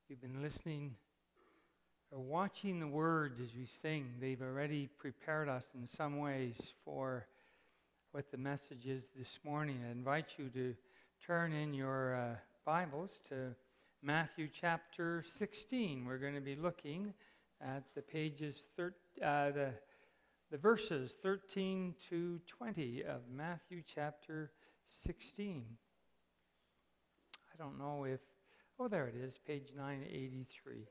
You've been listening or watching the words as we sing. They've already prepared us in some ways for what the message is this morning. I invite you to turn in your Bibles to Matthew chapter 16. We're going to be looking at the pages, the verses 13 to 20 of Matthew chapter 16. I don't know if, there it is, page 983.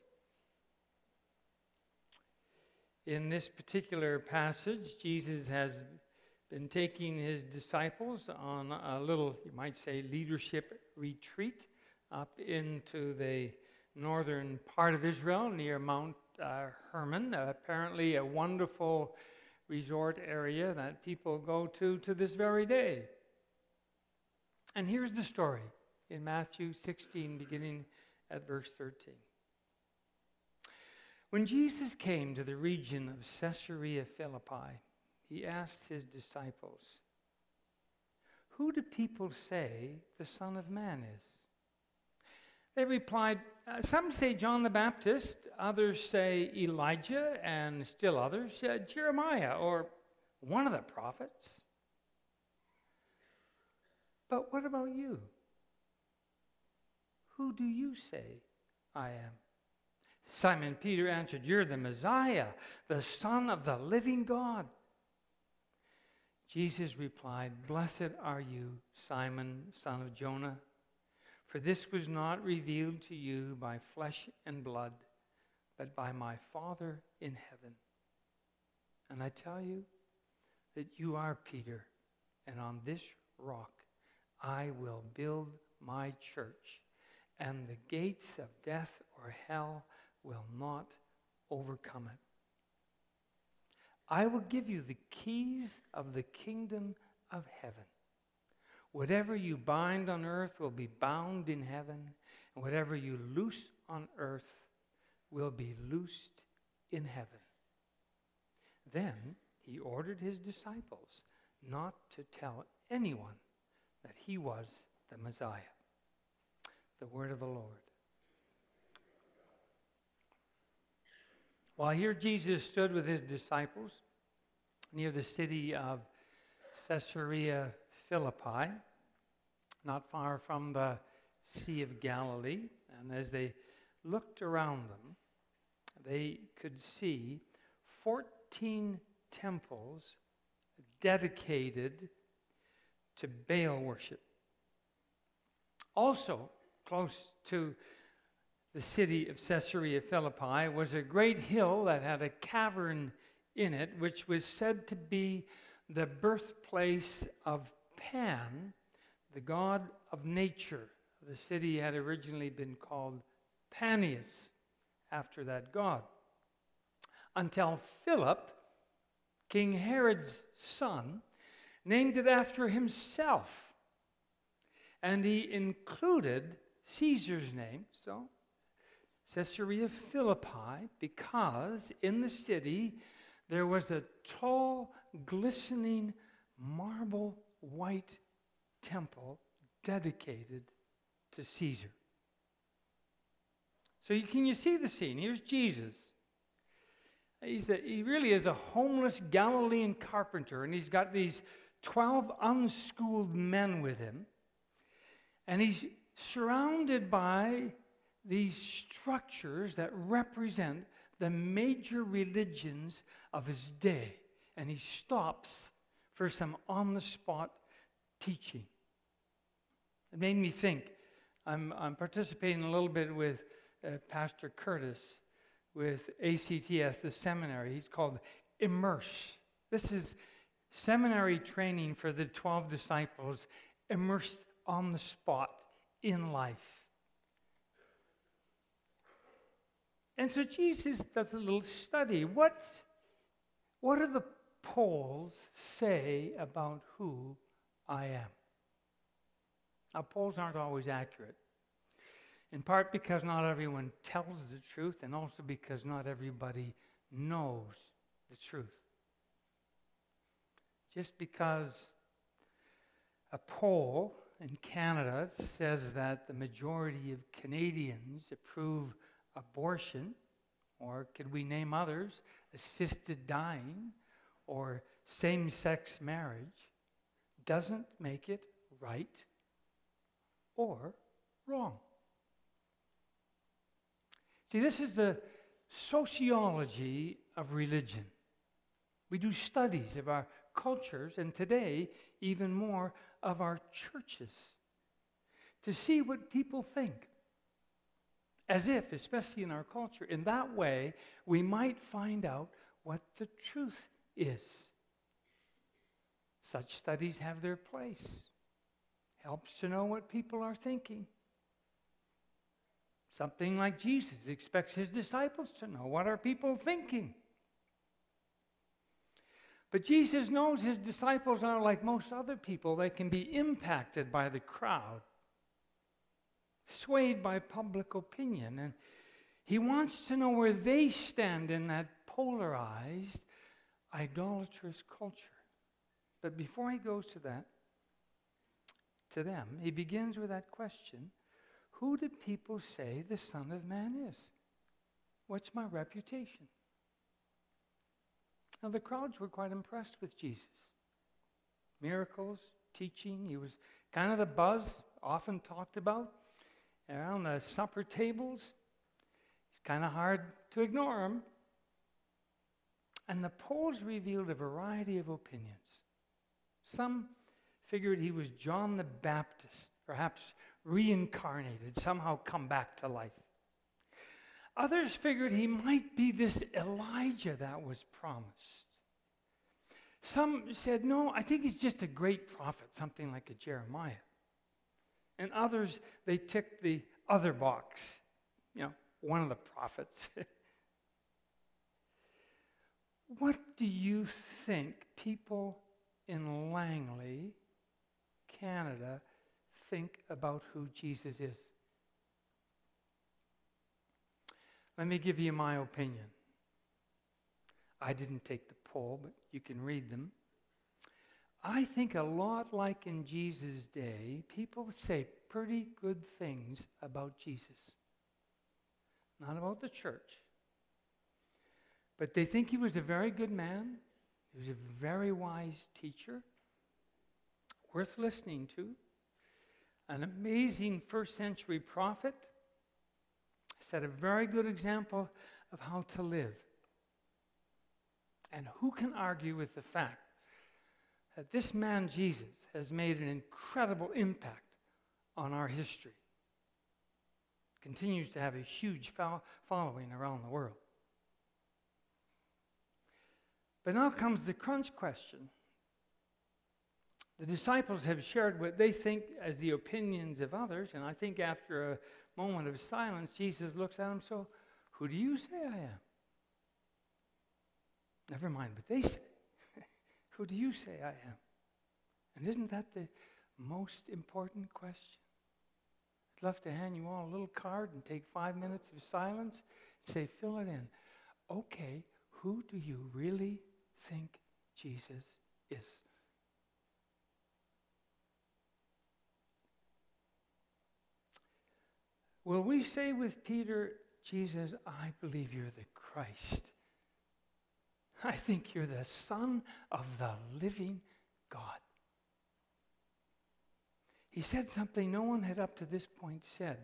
In this particular passage, Jesus has been taking his disciples on a little, you might say, leadership retreat up into the northern part of Israel near Mount Hermon, apparently a wonderful resort area that people go to this very day. And here's the story in Matthew 16, beginning at verse 13. When Jesus came to the region of Caesarea Philippi, he asked his disciples, "Who do people say the Son of Man is?" They replied, "Some say John the Baptist, others say Elijah, and still others, Jeremiah, or one of the prophets." "But what about you? Who do you say I am?" Simon Peter answered, "You're the Messiah, the Son of the living God." Jesus replied, "Blessed are you, Simon, son of Jonah, for this was not revealed to you by flesh and blood, but by my Father in heaven. And I tell you that you are Peter, and on this rock I will build my church, and the gates of death or hell will not overcome it. I will give you the keys of the kingdom of heaven. Whatever you bind on earth will be bound in heaven, and whatever you loose on earth will be loosed in heaven." Then he ordered his disciples not to tell anyone that he was the Messiah. The word of the Lord. While here Jesus stood with his disciples near the city of Caesarea Philippi, not far from the Sea of Galilee, and as they looked around them, they could see 14 temples dedicated to Baal worship. Also, close to the city of Caesarea Philippi was a great hill that had a cavern in it, which was said to be the birthplace of Pan, the god of nature. The city had originally been called Panias, after that god, until Philip, King Herod's son, named it after himself. And he included Caesar's name, so Caesarea Philippi, because in the city there was a tall, glistening, marble white temple dedicated to Caesar. So can you see the scene? Here's Jesus. He really is a homeless Galilean carpenter, and he's got these 12 unschooled men with him, and he's surrounded by these structures that represent the major religions of his day. And he stops for some on-the-spot teaching. It made me think. I'm participating a little bit with Pastor Curtis with ACTS, the seminary. He's called Immerse. This is seminary training for the 12 disciples, immersed on the spot in life. And so Jesus does a little study. What do the polls say about who I am? Now, polls aren't always accurate. In part because not everyone tells the truth, and also because not everybody knows the truth. Just because a poll in Canada says that the majority of Canadians approve abortion, or could we name others, assisted dying, or same-sex marriage, doesn't make it right or wrong. See, this is the sociology of religion. We do studies of our cultures, and today, even more of our churches, to see what people think. As if, especially in our culture, in that way, we might find out what the truth is. Such studies have their place. Helps to know what people are thinking. Something like Jesus expects his disciples to know. What are people thinking? But Jesus knows his disciples are like most other people. They can be impacted by the crowd, swayed by public opinion. And he wants to know where they stand in that polarized, idolatrous culture. But before he goes to that, to them, he begins with that question: who do people say the Son of Man is? What's my reputation? Now, the crowds were quite impressed with Jesus. Miracles, teaching, he was kind of the buzz, often talked about around the supper tables. It's kind of hard to ignore him. And the polls revealed a variety of opinions. Some figured he was John the Baptist, perhaps reincarnated, somehow come back to life. Others figured he might be this Elijah that was promised. Some said, no, I think he's just a great prophet, something like a Jeremiah. And others, they ticked the other box, one of the prophets. What do you think people in Langley, Canada, think about who Jesus is? Let me give you my opinion. I didn't take the poll, but you can read them. I think a lot like in Jesus' day, people say pretty good things about Jesus. Not about the church. But they think he was a very good man. He was a very wise teacher, worth listening to, an amazing first century prophet, set a very good example of how to live. And who can argue with the fact that this man, Jesus, has made an incredible impact on our history? Continues to have a huge following around the world. But now comes the crunch question. The disciples have shared what they think as the opinions of others, and I think after a moment of silence, Jesus looks at them, so who do you say I am? Never mind what they say. Who do you say I am? And isn't that the most important question? I'd love to hand you all a little card and take 5 minutes of silence and say, fill it in. Okay, who do you really think Jesus is? Will we say with Peter, Jesus, I believe you're the Christ. I think you're the Son of the living God. He said something no one had up to this point said.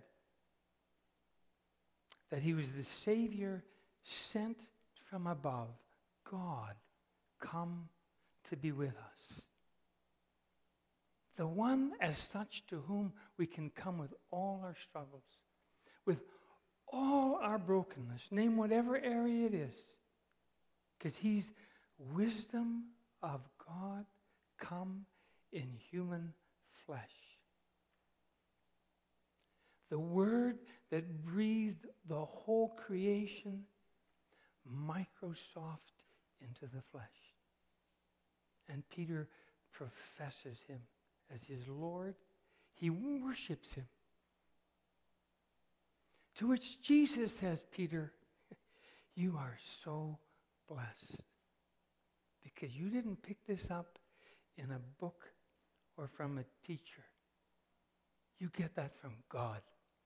That he was the Savior sent from above. God come to be with us. The one as such to whom we can come with all our struggles, with all our brokenness, name whatever area it is, because he's wisdom of God come in human flesh. The Word that breathed the whole creation, Microsoft into the flesh. And Peter professes him as his Lord. He worships him. To which Jesus says, Peter, you are so blessed because you didn't pick this up in a book or from a teacher. You get that from God.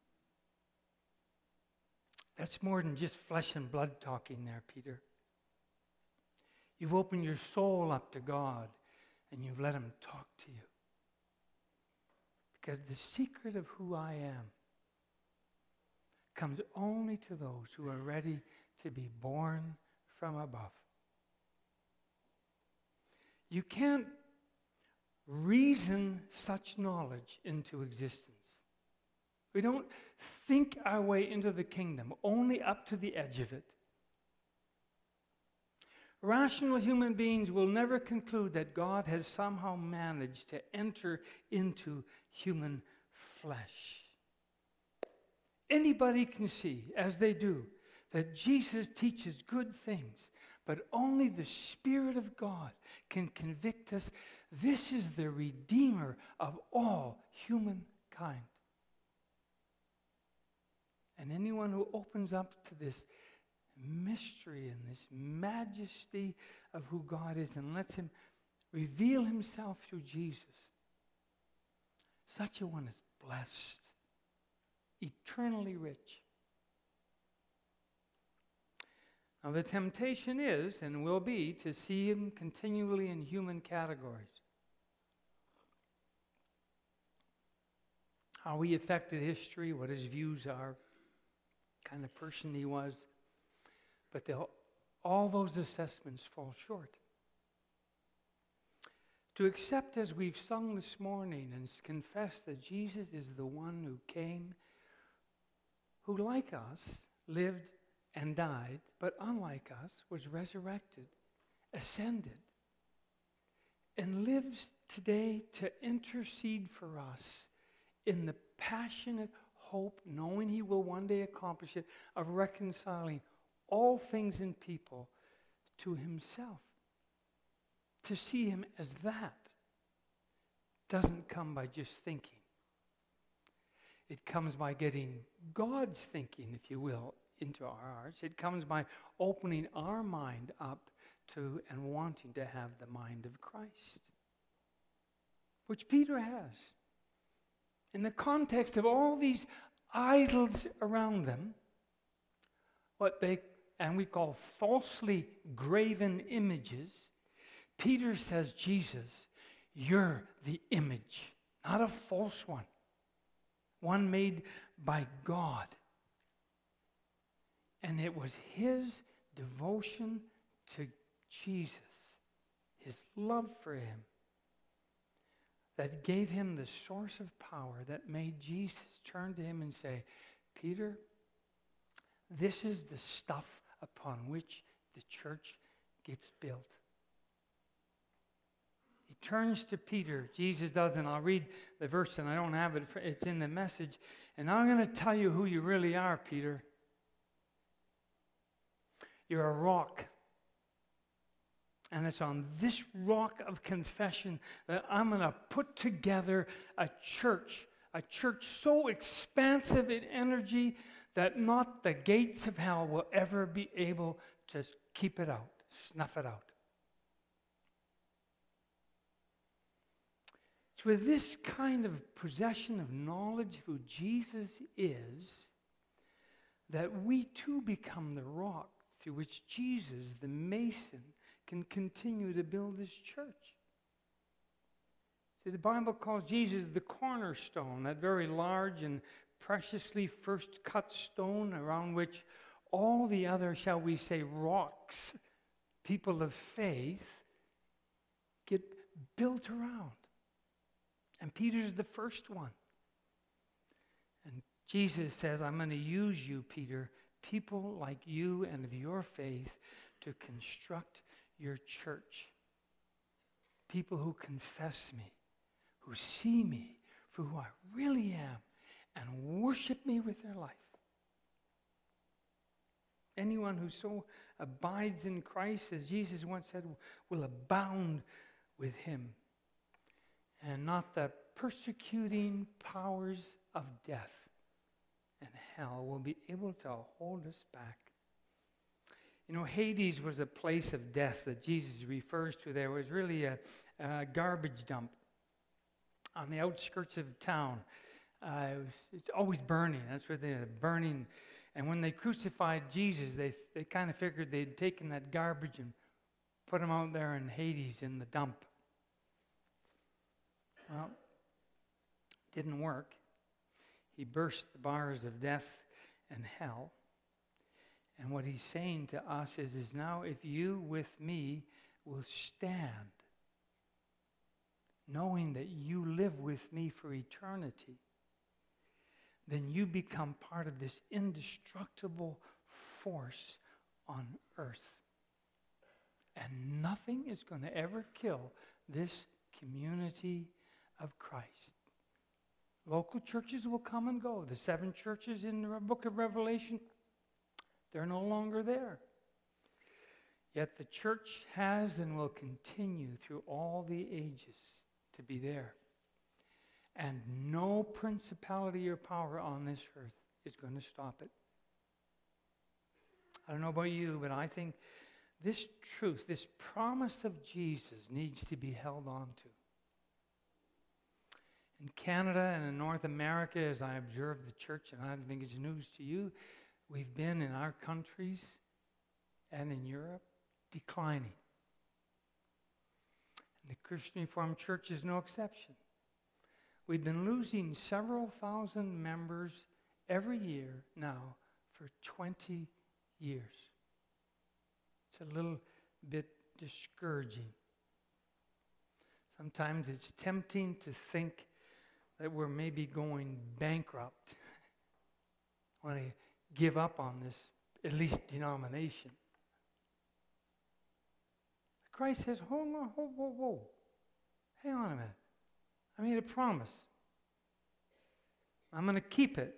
That's more than just flesh and blood talking there, Peter. You've opened your soul up to God, and you've let him talk to you. Because the secret of who I am comes only to those who are ready to be born from above. You can't reason such knowledge into existence. We don't think our way into the kingdom, only up to the edge of it. Rational human beings will never conclude that God has somehow managed to enter into human flesh. Anybody can see, as they do, that Jesus teaches good things, but only the Spirit of God can convict us. This is the Redeemer of all humankind. And anyone who opens up to this mystery and this majesty of who God is and lets him reveal himself through Jesus, such a one is blessed, eternally rich. Now the temptation is and will be to see him continually in human categories. How he affected history, what his views are, kind of person he was. But all those assessments fall short. To accept, as we've sung this morning, and confess that Jesus is the one who came, who like us, lived and died, but unlike us, was resurrected, ascended, and lives today to intercede for us in the passionate hope, knowing he will one day accomplish it, of reconciling all things in people to himself. To see him as that doesn't come by just thinking. It comes by getting God's thinking, if you will, into our hearts. It comes by opening our mind up to and wanting to have the mind of Christ, which Peter has. In the context of all these idols around them, what we call falsely graven images, Peter says, Jesus, you're the image, not a false one made by God. And it was his devotion to Jesus, his love for him, that gave him the source of power that made Jesus turn to him and say, Peter, this is the stuff upon which the church gets built. He turns to Peter, Jesus does, and I'll read the verse, and I don't have it, it's in the message, and I'm going to tell you who you really are, Peter. You're a rock. And it's on this rock of confession that I'm going to put together a church so expansive in energy that not the gates of hell will ever be able to keep it out, snuff it out. It's with this kind of possession of knowledge of who Jesus is that we too become the rock through which Jesus, the mason, can continue to build his church. See, the Bible calls Jesus the cornerstone, that very large and preciously first cut stone around which all the other, shall we say, rocks, people of faith, get built around. And Peter's the first one. And Jesus says, I'm going to use you, Peter, people like you and of your faith, to construct your church. People who confess me, who see me for who I really am, and worship me with their life. Anyone who so abides in Christ, as Jesus once said, will abound with him, and not the persecuting powers of death and hell will be able to hold us back. You know, Hades was a place of death that Jesus refers to. There was really a garbage dump on the outskirts of town. It's always burning. That's where they're burning. And when they crucified Jesus, they kind of figured they'd taken that garbage and put him out there in Hades in the dump. Well, didn't work. He burst the bars of death and hell. And what he's saying to us is now if you with me will stand, knowing that you live with me for eternity, then you become part of this indestructible force on earth. And nothing is going to ever kill this community of Christ. Local churches will come and go. The 7 churches in the book of Revelation, they're no longer there. Yet the church has and will continue through all the ages to be there. And no principality or power on this earth is going to stop it. I don't know about you, but I think this truth, this promise of Jesus needs to be held on to. In Canada and in North America, as I observe the church, and I don't think it's news to you, we've been in our countries and in Europe declining. And the Christian Reformed Church is no exception. We've been losing several thousand members every year now for 20 years. It's a little bit discouraging. Sometimes it's tempting to think that we're maybe going bankrupt. I want to give up on this, at least denomination. Christ says, hold on, whoa. Hang on a minute. I made a promise. I'm going to keep it.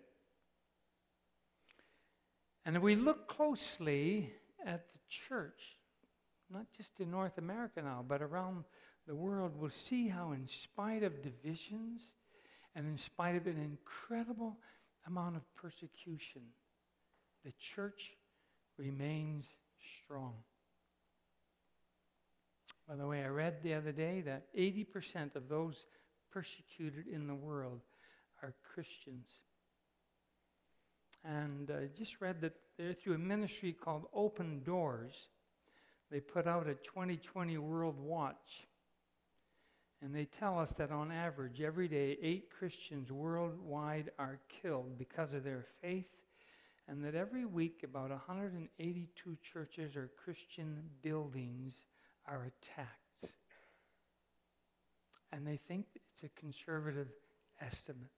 And if we look closely at the church, not just in North America now, but around the world, we'll see how in spite of divisions and in spite of an incredible amount of persecution, the church remains strong. By the way, I read the other day that 80% of those persecuted in the world are Christians. And I just read that they're through a ministry called Open Doors. They put out a 2020 World Watch. And they tell us that on average, every day, 8 Christians worldwide are killed because of their faith. And that every week, about 182 churches or Christian buildings are attacked. And they think it's a conservative estimate.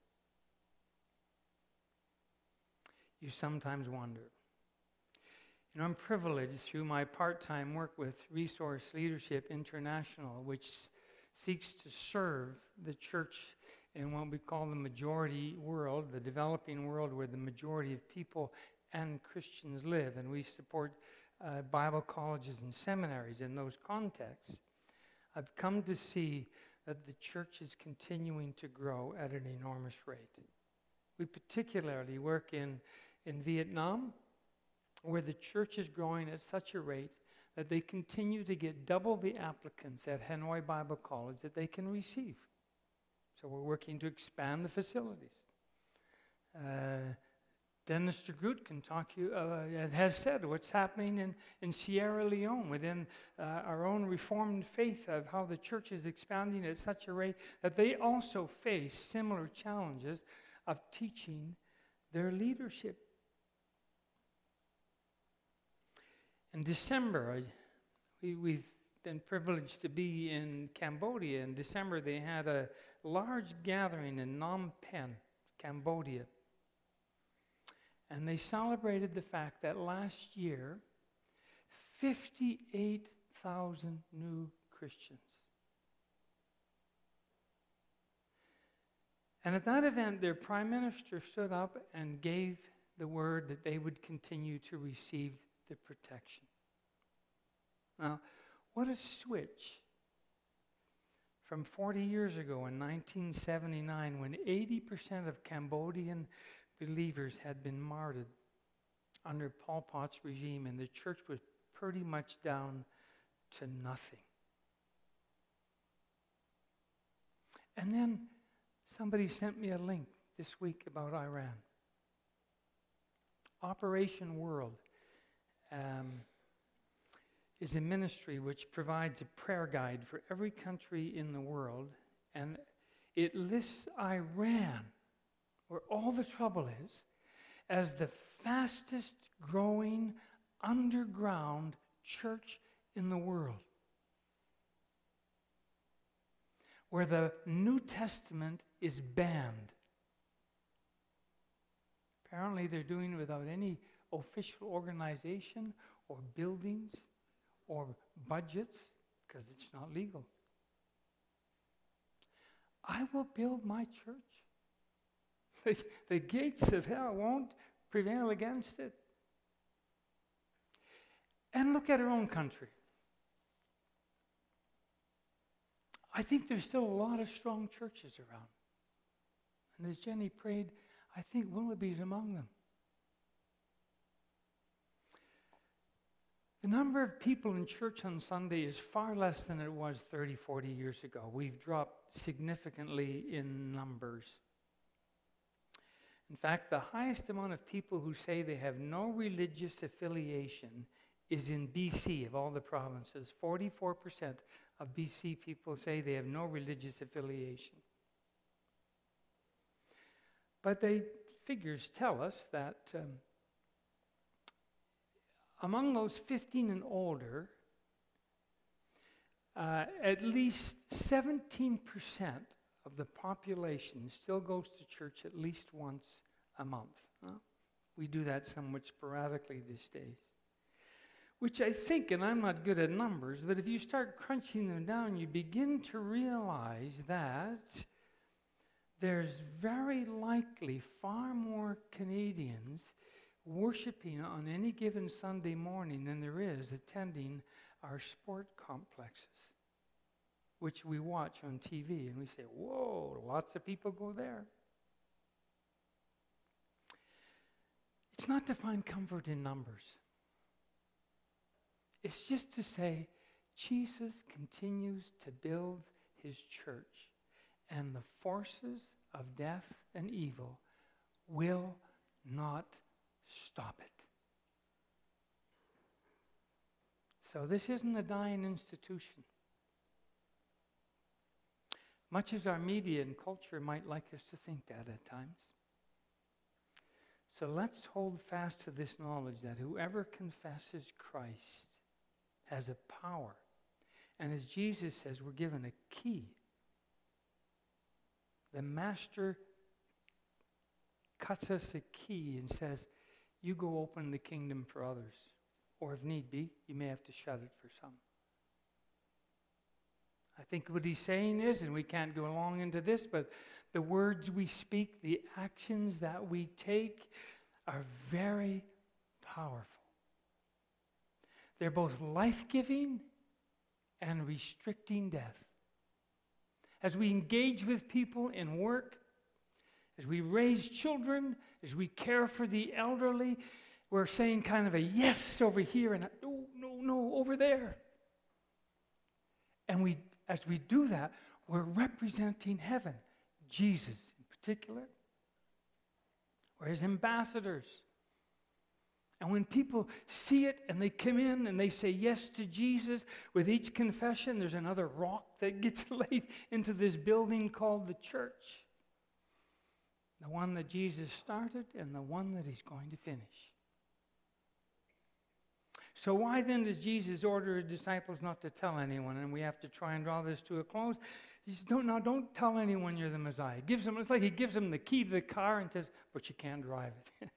You sometimes wonder. You know, I'm privileged through my part-time work with Resource Leadership International, which seeks to serve the church in what we call the majority world, the developing world where the majority of people and Christians live. And we support Bible colleges and seminaries in those contexts. I've come to see that the church is continuing to grow at an enormous rate. We particularly work in Vietnam, where the church is growing at such a rate that they continue to get double the applicants at Hanoi Bible College that they can receive. So we're working to expand the facilities. Dennis de Groot can talk to you, has said what's happening in Sierra Leone within our own Reformed faith, of how the church is expanding at such a rate that they also face similar challenges of teaching their leadership. In December, we've been privileged to be in Cambodia. In December, they had a large gathering in Phnom Penh, Cambodia. And they celebrated the fact that last year, 58,000 new Christians. And at that event, their prime minister stood up and gave the word that they would continue to receive the protection. Now, what a switch from 40 years ago in 1979, when 80% of Cambodian believers had been martyred under Pol Pot's regime, and the church was pretty much down to nothing. And then somebody sent me a link this week about Iran. Operation World is a ministry which provides a prayer guide for every country in the world, and it lists Iran, where all the trouble is, as the fastest growing underground church in the world, where the New Testament is banned. Apparently they're doing it without any official organization or buildings or budgets, because it's not legal. I will build my church. The gates of hell won't prevail against it. And look at our own country. I think there's still a lot of strong churches around. And as Jenny prayed, I think Willoughby's among them. The number of people in church on Sunday is far less than it was 30, 40 years ago. We've dropped significantly in numbers. In fact, the highest amount of people who say they have no religious affiliation is in BC, of all the provinces. 44% of BC people say they have no religious affiliation. But the figures tell us that among those 15 and older, at least 17% of the population still goes to church at least once a month. We do that somewhat sporadically these days. Which I think, and I'm not good at numbers, but if you start crunching them down, you begin to realize that there's very likely far more Canadians worshiping on any given Sunday morning than there is attending our sport complexes, which we watch on TV, and we say, whoa, lots of people go there. It's not to find comfort in numbers. It's just to say, Jesus continues to build his church, and the forces of death and evil will not stop it. So this isn't a dying institution. Much as our media and culture might like us to think that at times. So let's hold fast to this knowledge that whoever confesses Christ has a power. And as Jesus says, we're given a key. The master cuts us a key and says, you go open the kingdom for others. Or if need be, you may have to shut it for some. I think what he's saying is, and we can't go along into this, but the words we speak, the actions that we take are very powerful. They're both life-giving and restricting death. As we engage with people in work, as we raise children, as we care for the elderly, we're saying kind of a yes over here and a no over there. And as we do that, we're representing heaven, Jesus in particular. We're his ambassadors. And when people see it and they come in and they say yes to Jesus, with each confession, there's another rock that gets laid into this building called the church. The one that Jesus started and the one that he's going to finish. So why then does Jesus order his disciples not to tell anyone? And we have to try and draw this to a close. He says, don't tell anyone you're the Messiah. It's like he gives them the key to the car and says, but you can't drive it.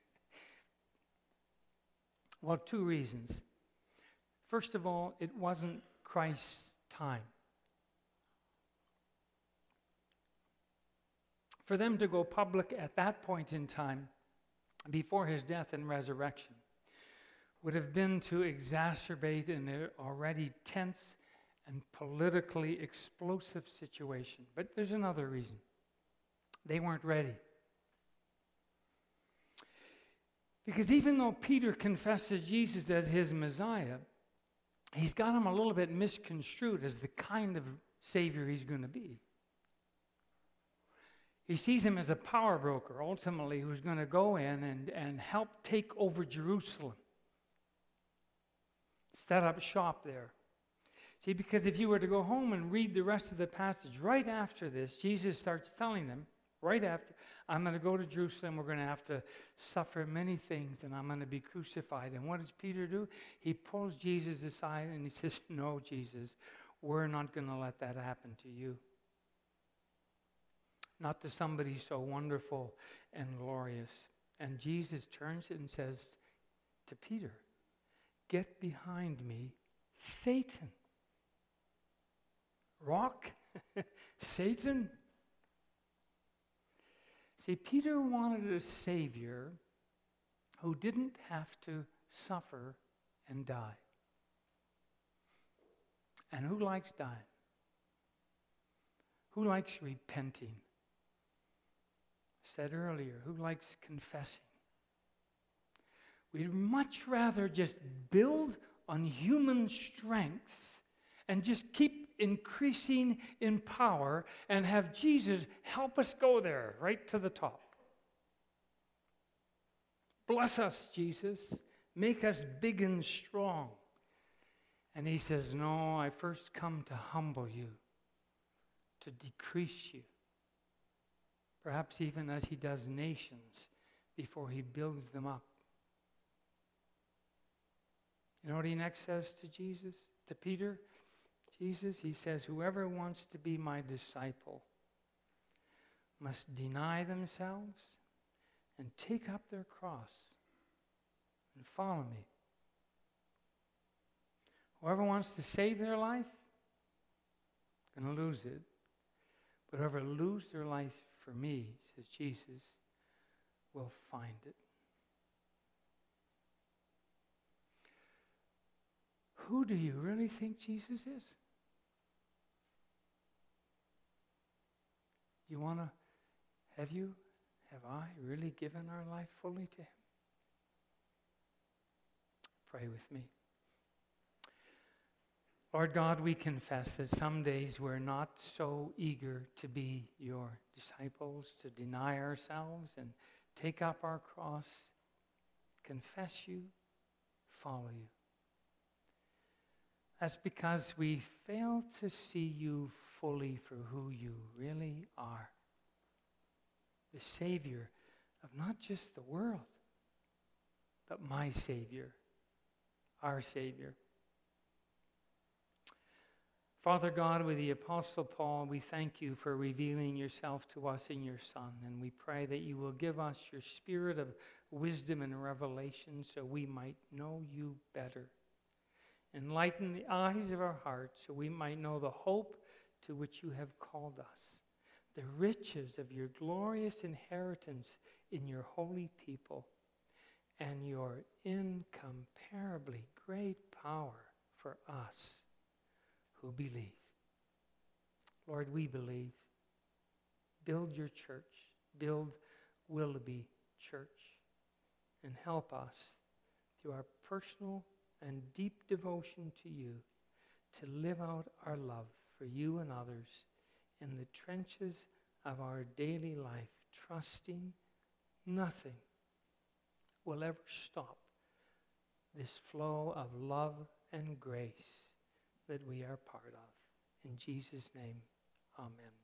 Well, two reasons. First of all, it wasn't Christ's time. For them to go public at that point in time, before his death and resurrection, would have been to exacerbate an already tense and politically explosive situation. But there's another reason. They weren't ready. Because even though Peter confesses Jesus as his Messiah, he's got him a little bit misconstrued as the kind of Savior he's going to be. He sees him as a power broker, ultimately, who's going to go in and help take over Jerusalem. Set up shop there. See, because if you were to go home and read the rest of the passage, right after this, Jesus starts telling them, right after, I'm going to go to Jerusalem, we're going to have to suffer many things, and I'm going to be crucified. And what does Peter do? He pulls Jesus aside and he says, no, Jesus, we're not going to let that happen to you. Not to somebody so wonderful and glorious. And Jesus turns and says to Peter, get behind me, Satan. Rock? Satan? See, Peter wanted a Savior who didn't have to suffer and die. And who likes dying? Who likes repenting? Said earlier, who likes confessing? We'd much rather just build on human strengths and just keep increasing in power and have Jesus help us go there, right to the top. Bless us, Jesus. Make us big and strong. And he says, no, I first come to humble you, to decrease you. Perhaps even as he does nations before he builds them up. You know what he next says to Jesus, to Peter? Jesus, he says, whoever wants to be my disciple must deny themselves and take up their cross and follow me. Whoever wants to save their life, going to lose it. But whoever lose their life for me, says Jesus, will find it. Who do you really think Jesus is? You want to, have I really given our life fully to him? Pray with me. Lord God, we confess that some days we're not so eager to be your disciples, to deny ourselves and take up our cross, confess you, follow you. That's because we fail to see you fully for who you really are. The Savior of not just the world, but my Savior, our Savior. Father God, with the Apostle Paul, we thank you for revealing yourself to us in your Son, and we pray that you will give us your spirit of wisdom and revelation so we might know you better. Enlighten the eyes of our hearts so we might know the hope to which you have called us, the riches of your glorious inheritance in your holy people, and your incomparably great power for us who believe. Lord, we believe. Build your church. Build Willoughby Church. And help us through our personal and deep devotion to you to live out our love for you and others in the trenches of our daily life, trusting nothing will ever stop this flow of love and grace that we are part of. In Jesus' name, amen.